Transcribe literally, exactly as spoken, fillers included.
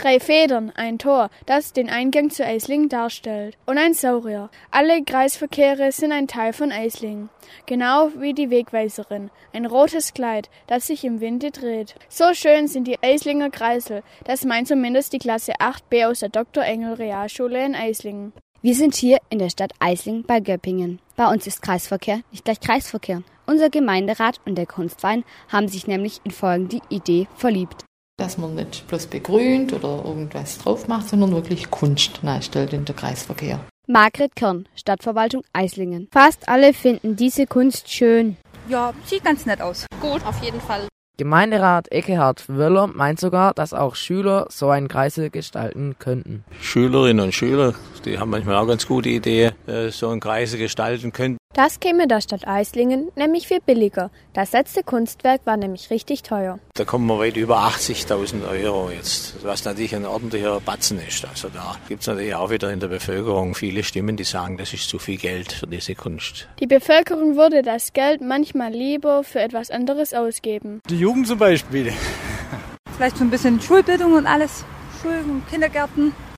Drei Federn, ein Tor, das den Eingang zu Eislingen darstellt. Und ein Saurier. Alle Kreisverkehre sind ein Teil von Eislingen. Genau wie die Wegweiserin. Ein rotes Kleid, das sich im Winde dreht. So schön sind die Eislinger Kreisel. Das meint zumindest die Klasse acht b aus der Doktor Engel Realschule in Eislingen. Wir sind hier in der Stadt Eislingen bei Göppingen. Bei uns ist Kreisverkehr nicht gleich Kreisverkehr. Unser Gemeinderat und der Kunstverein haben sich nämlich in folgende Idee verliebt. Dass man nicht bloß begrünt oder irgendwas drauf macht, sondern wirklich Kunst nachstellt in der Kreisverkehr. Margret Körn, Stadtverwaltung Eislingen. Fast alle finden diese Kunst schön. Ja, sieht ganz nett aus. Gut, auf jeden Fall. Gemeinderat Eckehard Wöller meint sogar, dass auch Schüler so einen Kreisel gestalten könnten. Schülerinnen und Schüler, die haben manchmal auch ganz gute Ideen, so einen Kreisel gestalten können. Das käme der Stadt Eislingen nämlich viel billiger. Das letzte Kunstwerk war nämlich richtig teuer. Da kommen wir weit über achtzigtausend Euro jetzt, was natürlich ein ordentlicher Batzen ist. Also da gibt es natürlich auch wieder in der Bevölkerung viele Stimmen, die sagen, das ist zu viel Geld für diese Kunst. Die Bevölkerung würde das Geld manchmal lieber für etwas anderes ausgeben. Die Jugend zum Beispiel. Vielleicht so ein bisschen Schulbildung und alles, Schulen und Kindergärten.